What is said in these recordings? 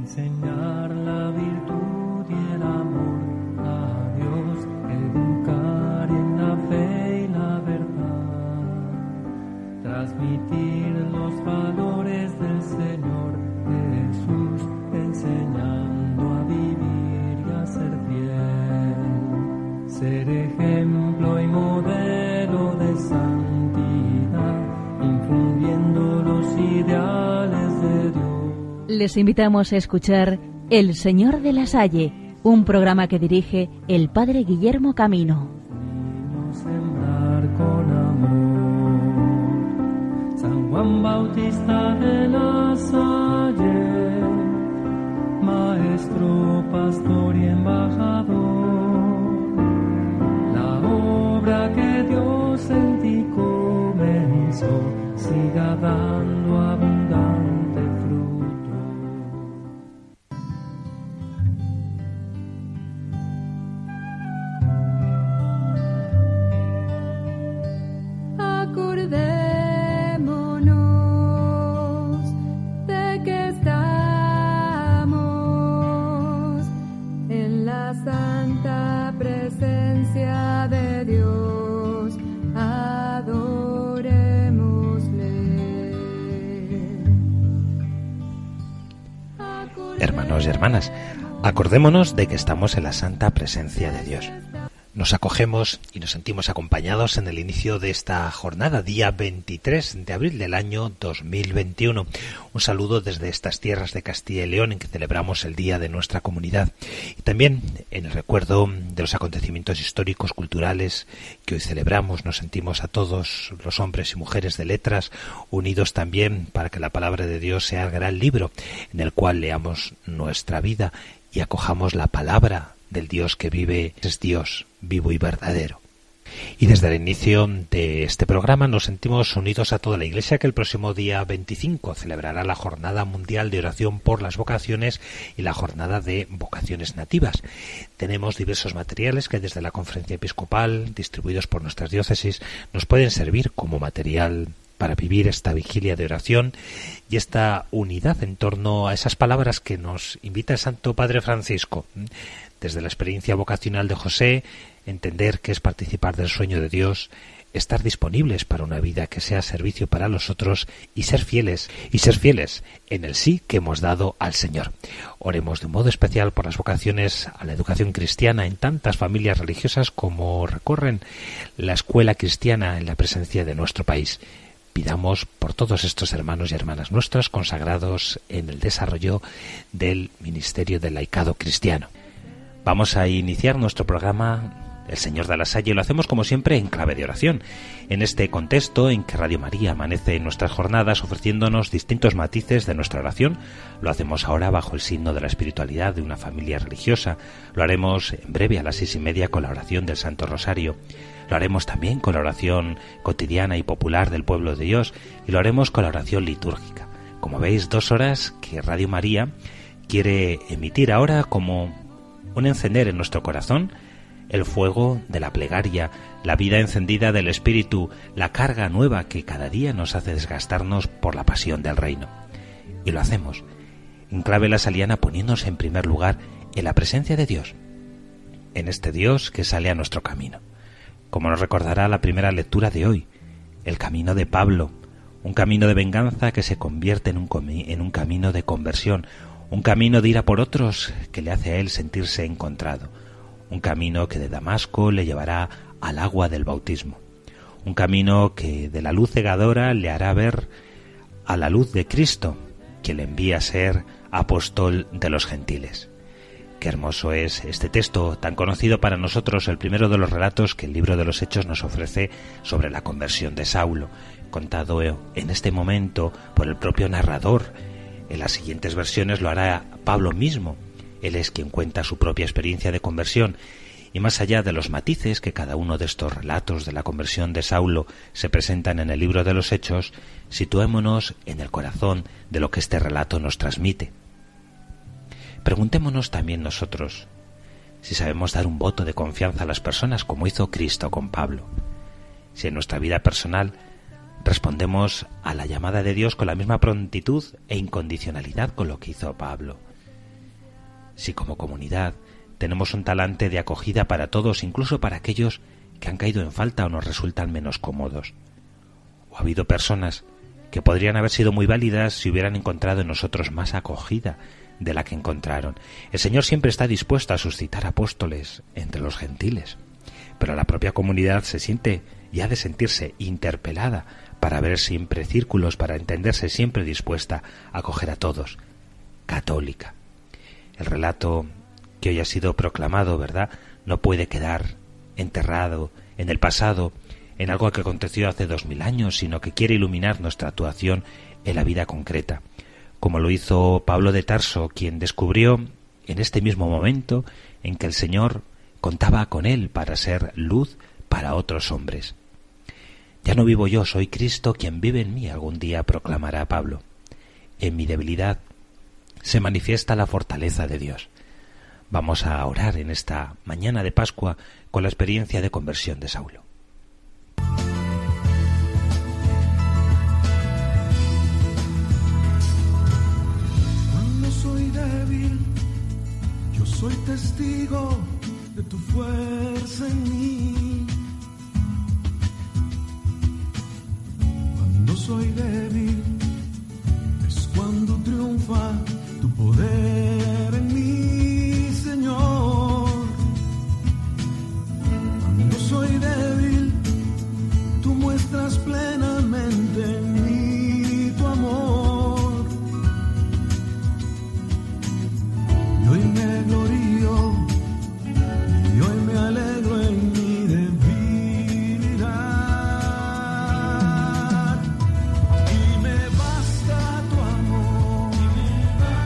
enseñar la virtud y el amor a Dios, educar en la fe y la verdad, transmitir los valores del Señor Jesús, enseñando a vivir y a ser fiel, ser ejemplo y modelo de santidad, infundiendo los ideales de Dios. Les invitamos a escuchar El Señor de la Salle, un programa que dirige el Padre Guillermo Camino. Sembrar con amor. San Juan Bautista de la Salle, maestro, pastor y embajador, la obra que Dios en ti comenzó, siga dando abundante fruto. Acordémonos de que estamos en la santa presencia de Dios. Adorémosle. Hermanos y hermanas, acordémonos de que estamos en la santa presencia de Dios. Nos acogemos y nos sentimos acompañados en el inicio de esta jornada, día 23 de abril del año 2021. Un saludo desde estas tierras de Castilla y León en que celebramos el día de nuestra comunidad. Y también en el recuerdo de los acontecimientos históricos, culturales que hoy celebramos. Nos sentimos a todos los hombres y mujeres de letras unidos también para que la palabra de Dios sea el gran libro en el cual leamos nuestra vida y acojamos la palabra del Dios que vive, es Dios vivo y verdadero. Y desde el inicio de este programa nos sentimos unidos a toda la Iglesia que el próximo día 25 celebrará la Jornada Mundial de Oración por las Vocaciones y la Jornada de Vocaciones Nativas. Tenemos diversos materiales que desde la Conferencia Episcopal, distribuidos por nuestras diócesis, nos pueden servir como material para vivir esta vigilia de oración y esta unidad en torno a esas palabras que nos invita el Santo Padre Francisco. Desde la experiencia vocacional de José, entender que es participar del sueño de Dios, estar disponibles para una vida que sea servicio para los otros y ser fieles en el sí que hemos dado al Señor. Oremos de un modo especial por las vocaciones a la educación cristiana en tantas familias religiosas como recorren la escuela cristiana en la presencia de nuestro país. Pidamos por todos estos hermanos y hermanas nuestras consagrados en el desarrollo del ministerio del laicado cristiano. Vamos a iniciar nuestro programa El Señor de la Salle y lo hacemos como siempre en clave de oración. En este contexto en que Radio María amanece en nuestras jornadas ofreciéndonos distintos matices de nuestra oración, lo hacemos ahora bajo el signo de la espiritualidad de una familia religiosa. Lo haremos en breve a las 6:30 con la oración del Santo Rosario. Lo haremos también con la oración cotidiana y popular del pueblo de Dios y lo haremos con la oración litúrgica. Como veis, 2 horas que Radio María quiere emitir ahora como un encender en nuestro corazón el fuego de la plegaria, la vida encendida del Espíritu, la carga nueva que cada día nos hace desgastarnos por la pasión del reino. Y lo hacemos en clave lasaliana poniéndose en primer lugar en la presencia de Dios, en este Dios que sale a nuestro camino. Como nos recordará la primera lectura de hoy, el camino de Pablo, un camino de venganza que se convierte en un camino de conversión, un camino de ir a por otros que le hace a él sentirse encontrado, un camino que de Damasco le llevará al agua del bautismo, un camino que de la luz cegadora le hará ver a la luz de Cristo, que le envía a ser apóstol de los gentiles. Qué hermoso es este texto tan conocido para nosotros, el primero de los relatos que el libro de los Hechos nos ofrece sobre la conversión de Saulo, contado en este momento por el propio narrador. En las siguientes versiones lo hará Pablo mismo. Él es quien cuenta su propia experiencia de conversión. Y más allá de los matices que cada uno de estos relatos de la conversión de Saulo se presentan en el libro de los Hechos, situémonos en el corazón de lo que este relato nos transmite. Preguntémonos también nosotros si sabemos dar un voto de confianza a las personas como hizo Cristo con Pablo. Si en nuestra vida personal respondemos a la llamada de Dios con la misma prontitud e incondicionalidad con lo que hizo Pablo. si como comunidad tenemos un talante de acogida para todos, incluso para aquellos que han caído en falta o nos resultan menos cómodos. O ha habido personas que podrían haber sido muy válidas si hubieran encontrado en nosotros más acogida de la que encontraron. El Señor siempre está dispuesto a suscitar apóstoles entre los gentiles, pero la propia comunidad se siente y ha de sentirse interpelada para ver siempre círculos, para entenderse siempre dispuesta a acoger a todos, católica. El relato que hoy ha sido proclamado, ¿verdad?, no puede quedar enterrado en el pasado, en algo que aconteció hace 2000 años, sino que quiere iluminar nuestra actuación en la vida concreta, como lo hizo Pablo de Tarso, quien descubrió en este mismo momento en que el Señor contaba con él para ser luz para otros hombres. Ya no vivo yo, soy Cristo quien vive en mí, algún día proclamará Pablo. En mi debilidad se manifiesta la fortaleza de Dios. Vamos a orar en esta mañana de Pascua con la experiencia de conversión de Saulo. Cuando soy débil, yo soy testigo de tu fuerza en mí. Cuando soy débil, es cuando triunfa tu poder en mí, Señor. Cuando soy débil, tú muestras plenamente en mí tu amor. Y hoy me glorío, y hoy me alegro en mi debilidad. Y me basta tu amor,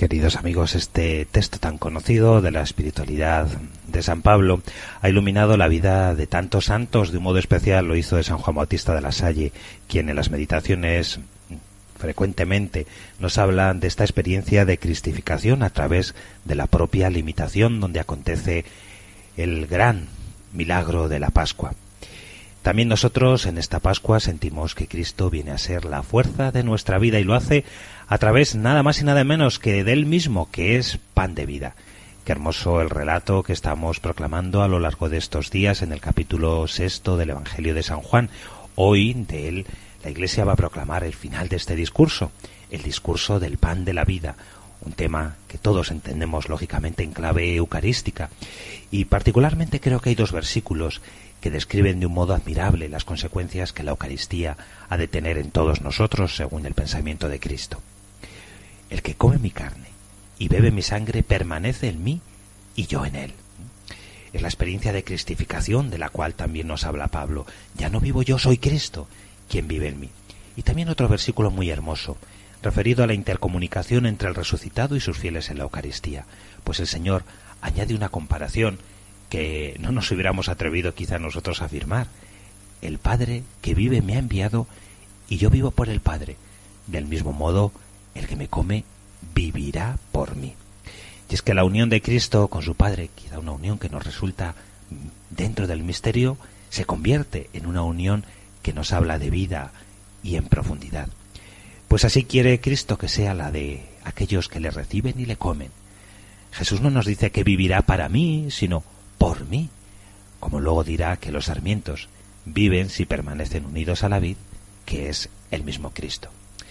Queridos amigos, este texto tan conocido de la espiritualidad de San Pablo ha iluminado la vida de tantos santos. De un modo especial lo hizo de San Juan Bautista de la Salle, quien en las meditaciones frecuentemente nos habla de esta experiencia de cristificación a través de la propia limitación, donde acontece el gran milagro de la Pascua. También nosotros en esta Pascua sentimos que Cristo viene a ser la fuerza de nuestra vida y lo hace a través nada más y nada menos que de Él mismo, que es pan de vida. Qué hermoso el relato que estamos proclamando a lo largo de estos días en el capítulo 6 del Evangelio de San Juan. Hoy de él la Iglesia va a proclamar el final de este discurso, el discurso del pan de la vida, un tema que todos entendemos lógicamente en clave eucarística. Y particularmente creo que hay dos versículos que describen de un modo admirable las consecuencias que la Eucaristía ha de tener en todos nosotros según el pensamiento de Cristo. El que come mi carne y bebe mi sangre permanece en mí y yo en él. Es la experiencia de cristificación de la cual también nos habla Pablo. Ya no vivo yo, soy Cristo quien vive en mí. Y también otro versículo muy hermoso, referido a la intercomunicación entre el resucitado y sus fieles en la Eucaristía. Pues el Señor añade una comparación que no nos hubiéramos atrevido quizá nosotros a afirmar. El Padre que vive me ha enviado y yo vivo por el Padre. Del mismo modo, el que me come vivirá por mí. Y es que la unión de Cristo con su Padre, quizá una unión que nos resulta dentro del misterio, se convierte en una unión que nos habla de vida y en profundidad. Pues así quiere Cristo que sea la de aquellos que le reciben y le comen. Jesús no nos dice que vivirá para mí, sino por mí, como luego dirá que los sarmientos viven si permanecen unidos a la vid, que es el mismo Cristo.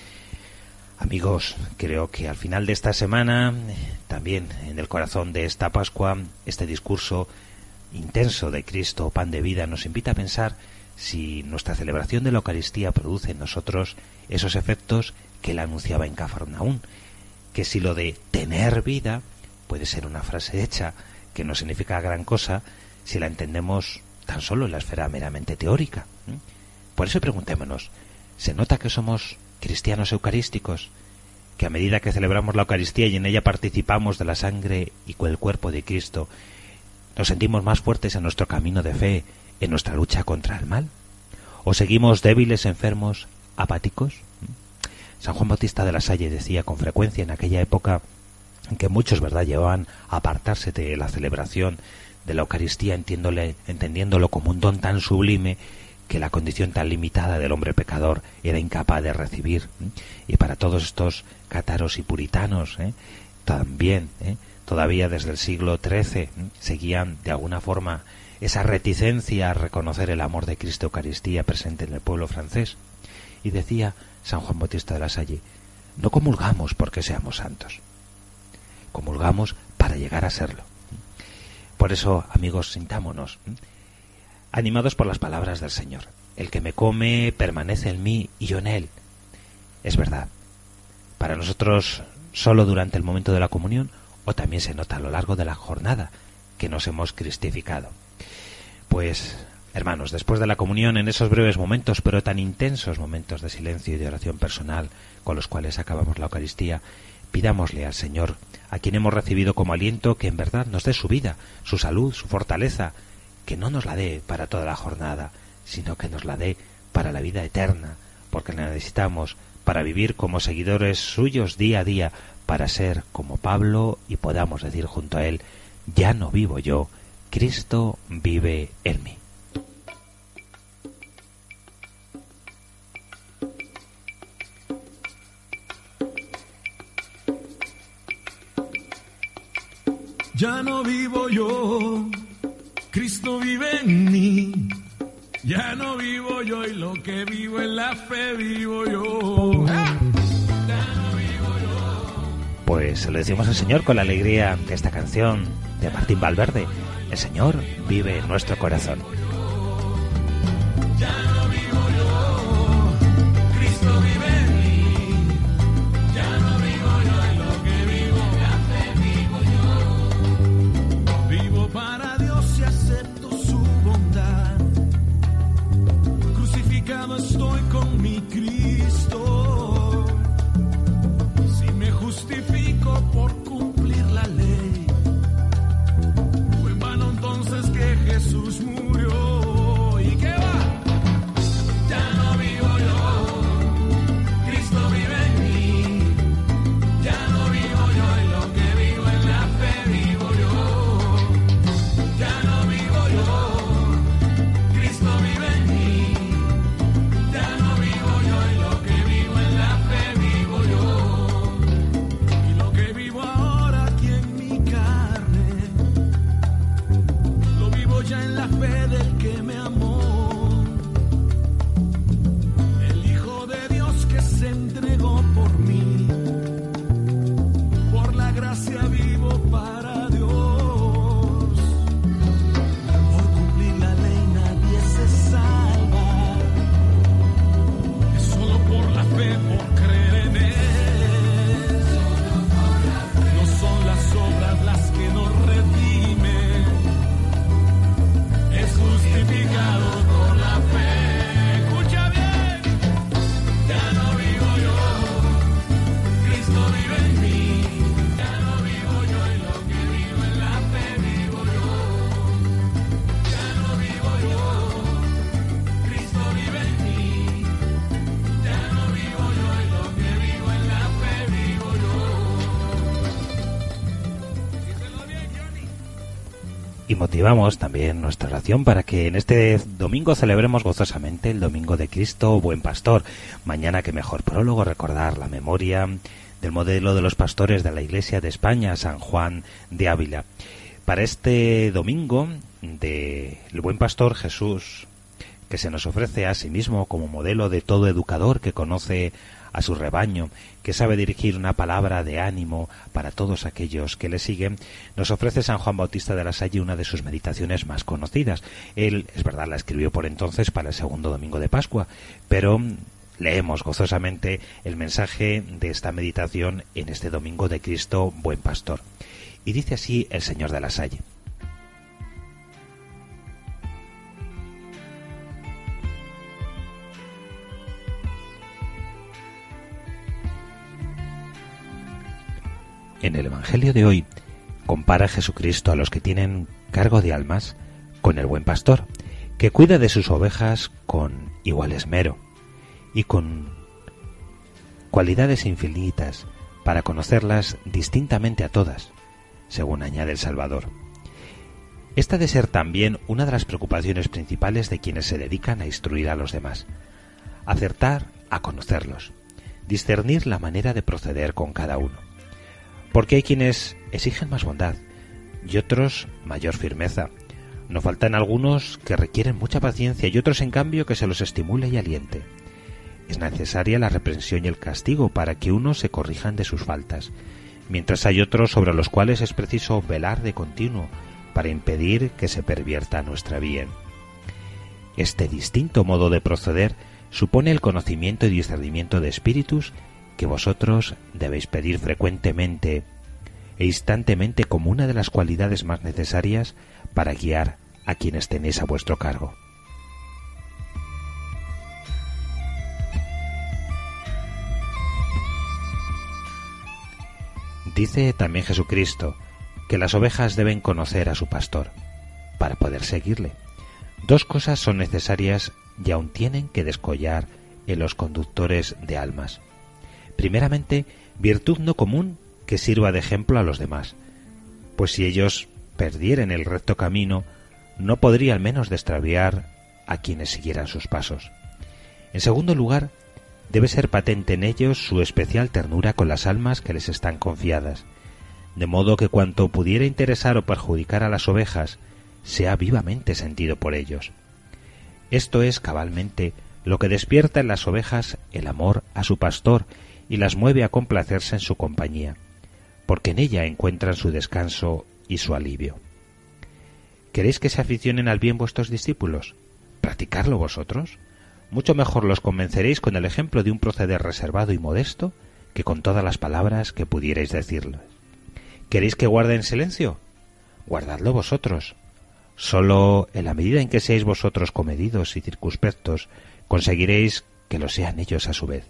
Amigos, creo que al final de esta semana, también en el corazón de esta Pascua, este discurso intenso de Cristo, pan de vida, nos invita a pensar si nuestra celebración de la Eucaristía produce en nosotros esos efectos que él anunciaba en Cafarnaún, que si lo de tener vida puede ser una frase hecha que no significa gran cosa si la entendemos tan solo en la esfera meramente teórica. Por eso preguntémonos, ¿se nota que somos cristianos eucarísticos? Que a medida que celebramos la Eucaristía y en ella participamos de la sangre y con el cuerpo de Cristo, ¿nos sentimos más fuertes en nuestro camino de fe, en nuestra lucha contra el mal? ¿O seguimos débiles, enfermos, apáticos? San Juan Bautista de la Salle decía con frecuencia en aquella época en que muchos, ¿verdad?, llevaban a apartarse de la celebración de la Eucaristía, entendiéndolo como un don tan sublime que la condición tan limitada del hombre pecador era incapaz de recibir. Y para todos estos cátaros y puritanos, también, todavía desde el siglo XIII, seguían de alguna forma esa reticencia a reconocer el amor de Cristo Eucaristía presente en el pueblo francés. Y decía San Juan Bautista de la Salle, no comulgamos porque seamos santos, comulgamos para llegar a serlo. Por eso, amigos, sintámonos animados por las palabras del Señor. El que me come permanece en mí y yo en él. Es verdad. Para nosotros, solo durante el momento de la comunión, o también se nota a lo largo de la jornada que nos hemos cristificado. Pues, hermanos, después de la comunión, en esos breves momentos, pero tan intensos momentos de silencio y de oración personal con los cuales acabamos la Eucaristía, pidámosle al Señor, a quien hemos recibido como aliento, que en verdad nos dé su vida, su salud, su fortaleza, que no nos la dé para toda la jornada, sino que nos la dé para la vida eterna, porque la necesitamos para vivir como seguidores suyos día a día, para ser como Pablo y podamos decir junto a él, ya no vivo yo, Cristo vive en mí. Ya no vivo yo, Cristo vive en mí. Ya no vivo yo y lo que vivo en la fe vivo yo. Pues se lo decimos al Señor con la alegría de esta canción de Martín Valverde. El Señor vive en nuestro corazón. Ya no vivo yo, Cristo vive en mí. Ya no vivo yo y lo que vivo en la fe vivo yo. Vivo para Dios y acepto su bondad. Crucificado estoy con mi Cristo. Si me justifico por Jesús murió. ¿Y qué va? Ya no vivo yo, Cristo vive en mí. Ya no vivo yo en lo que vivo en la fe vivo yo. Ya no vivo yo, Cristo vive en mí. Ya no vivo yo en lo que vivo en la fe vivo yo. Y lo que vivo ahora aquí en mi carne, lo vivo ya en la fe del que me amó. El Hijo de Dios que se entregó por mí. Por la gracia vivo para Dios. Por cumplir la ley nadie se salva. Es solo por la fe, por creer en Él. No son las obras las que nos redimen. Es justificado por la fe. Escucha bien. Ya no vivo yo, Cristo vive en mí. Ya no vivo yo en lo que vivo en la fe vivo yo. Ya no vivo yo, Cristo vive en mí. Ya no vivo yo en lo que vivo en la fe vivo yo. Díselo bien, Johnny. Y motivamos también nuestra oración para que en este domingo celebremos gozosamente el Domingo de Cristo, Buen Pastor. Mañana, qué mejor prólogo, recordar la memoria del modelo de los pastores de la Iglesia de España, San Juan de Ávila. Para este domingo del Buen Pastor, Jesús, que se nos ofrece a sí mismo como modelo de todo educador que conoce a su rebaño, que sabe dirigir una palabra de ánimo para todos aquellos que le siguen, nos ofrece San Juan Bautista de la Salle una de sus meditaciones más conocidas. Él, es verdad, la escribió por entonces para el segundo domingo de Pascua, pero leemos gozosamente el mensaje de esta meditación en este Domingo de Cristo, Buen Pastor. Y dice así el Señor de la Salle. En el Evangelio de hoy compara Jesucristo a los que tienen cargo de almas con el buen pastor, que cuida de sus ovejas con igual esmero y con cualidades infinitas para conocerlas distintamente a todas, según añade el Salvador. Esta ha de ser también una de las preocupaciones principales de quienes se dedican a instruir a los demás: acertar a conocerlos, discernir la manera de proceder con cada uno. Porque hay quienes exigen más bondad y otros mayor firmeza. No faltan algunos que requieren mucha paciencia y otros, en cambio, que se los estimule y aliente. Es necesaria la reprensión y el castigo para que unos se corrijan de sus faltas, mientras hay otros sobre los cuales es preciso velar de continuo para impedir que se pervierta nuestra bien. Este distinto modo de proceder supone el conocimiento y discernimiento de espíritus que vosotros debéis pedir frecuentemente e instantemente como una de las cualidades más necesarias para guiar a quienes tenéis a vuestro cargo. Dice también Jesucristo que las ovejas deben conocer a su pastor para poder seguirle. Dos cosas son necesarias y aún tienen que descollar en los conductores de almas. Primeramente, virtud no común que sirva de ejemplo a los demás, pues si ellos perdieran el recto camino, no podría al menos extraviar a quienes siguieran sus pasos. En segundo lugar, debe ser patente en ellos su especial ternura con las almas que les están confiadas, de modo que cuanto pudiera interesar o perjudicar a las ovejas sea vivamente sentido por ellos. Esto es cabalmente lo que despierta en las ovejas el amor a su pastor y las mueve a complacerse en su compañía, porque en ella encuentran su descanso y su alivio. ¿Queréis que se aficionen al bien vuestros discípulos? ¿Practicarlo vosotros? Mucho mejor los convenceréis con el ejemplo de un proceder reservado y modesto que con todas las palabras que pudierais decirles. ¿Queréis que guarden silencio? Guardadlo vosotros. Solo en la medida en que seáis vosotros comedidos y circunspectos, conseguiréis que lo sean ellos a su vez.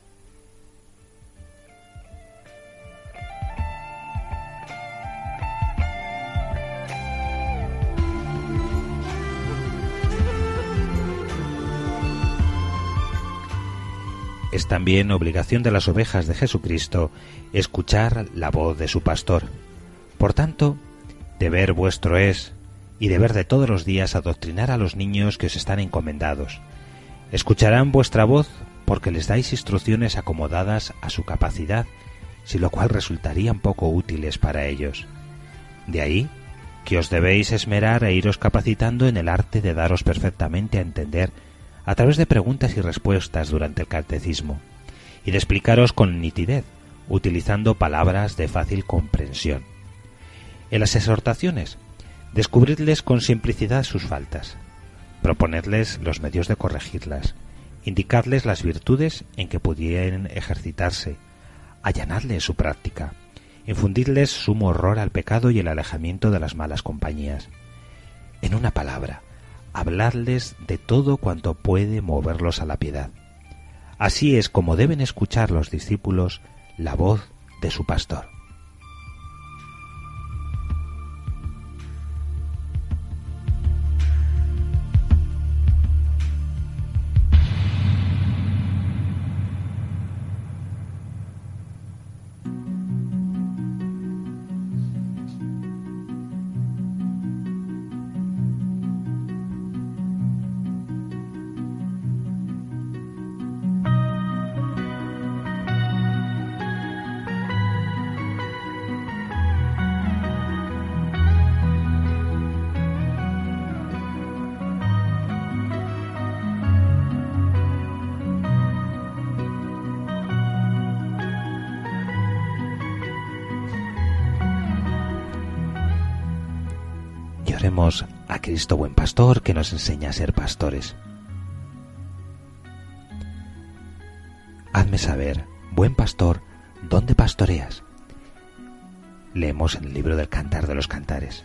Es también obligación de las ovejas de Jesucristo escuchar la voz de su pastor. Por tanto, deber vuestro es, y deber de todos los días, adoctrinar a los niños que os están encomendados. Escucharán vuestra voz porque les dais instrucciones acomodadas a su capacidad, sin lo cual resultarían poco útiles para ellos. De ahí que os debéis esmerar e iros capacitando en el arte de daros perfectamente a entender a través de preguntas y respuestas durante el catecismo, y de explicaros con nitidez, utilizando palabras de fácil comprensión. En las exhortaciones, descubridles con simplicidad sus faltas, proponedles los medios de corregirlas, indicadles las virtudes en que pudieran ejercitarse, allanadles su práctica, infundidles sumo horror al pecado y el alejamiento de las malas compañías. En una palabra, habladles de todo cuanto puede moverlos a la piedad. Así es como deben escuchar los discípulos la voz de su pastor. Oremos a Cristo buen pastor, que nos enseña a ser pastores. Hazme saber, buen pastor, ¿dónde pastoreas? Leemos en el libro del Cantar de los Cantares.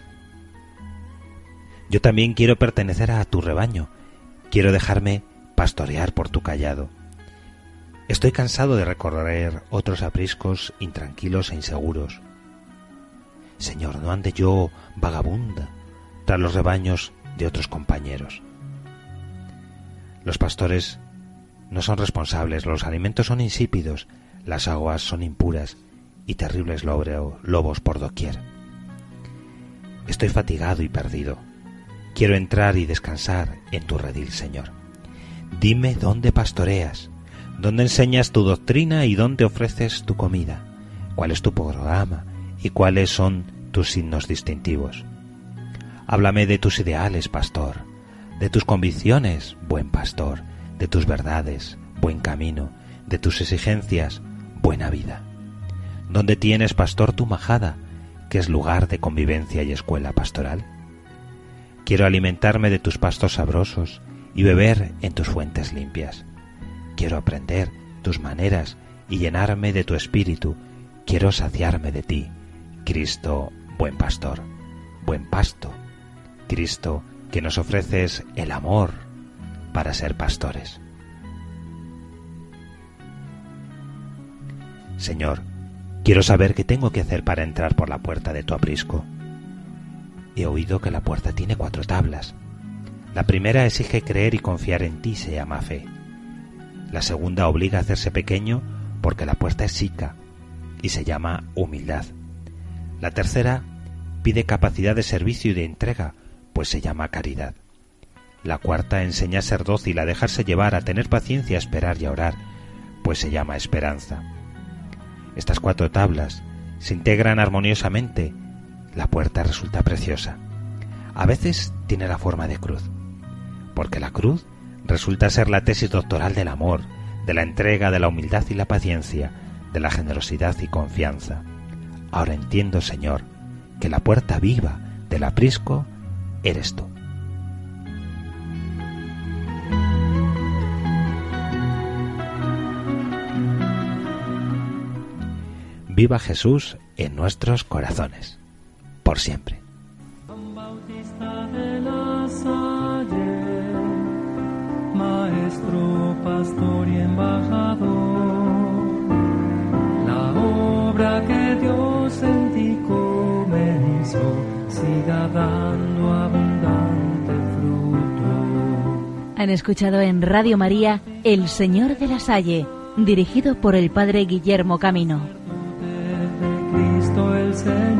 Yo también quiero pertenecer a tu rebaño, quiero dejarme pastorear por tu cayado. Estoy cansado de recorrer otros apriscos intranquilos e inseguros. Señor, no ande yo vagabunda tras los rebaños de otros compañeros. Los pastores no son responsables, los alimentos son insípidos, las aguas son impuras y terribles lobos por doquier. Estoy fatigado y perdido. Quiero entrar y descansar en tu redil, Señor. Dime dónde pastoreas, dónde enseñas tu doctrina y dónde ofreces tu comida, cuál es tu programa y cuáles son tus signos distintivos. Háblame de tus ideales, pastor, de tus convicciones, buen pastor, de tus verdades, buen camino, de tus exigencias, buena vida. ¿Dónde tienes, pastor, tu majada, que es lugar de convivencia y escuela pastoral? Quiero alimentarme de tus pastos sabrosos y beber en tus fuentes limpias. Quiero aprender tus maneras y llenarme de tu espíritu. Quiero saciarme de ti, Cristo, buen pastor, buen pasto. Cristo, que nos ofreces el amor para ser pastores. Señor, quiero saber qué tengo que hacer para entrar por la puerta de tu aprisco. He oído que la puerta tiene 4 tablas. La primera exige creer y confiar en ti, se llama fe. La segunda obliga a hacerse pequeño porque la puerta es chica y se llama humildad. La tercera pide capacidad de servicio y de entrega, pues se llama caridad. La cuarta enseña a ser dócil, a dejarse llevar, a tener paciencia, a esperar y a orar, pues se llama esperanza. Estas 4 tablas se integran armoniosamente. La puerta resulta preciosa. A veces tiene la forma de cruz, porque la cruz resulta ser la tesis doctoral del amor, de la entrega, de la humildad y la paciencia, de la generosidad y confianza. Ahora entiendo, Señor, que la puerta viva del aprisco eres tú. Viva Jesús en nuestros corazones, por siempre. San Bautista de la Salle, maestro, pastor y embajador, la obra que Dios en ti comenzó siga dando abundante fruto. Han escuchado en Radio María El Señor de la Salle, dirigido por el padre Guillermo Camino. De Cristo el Señor.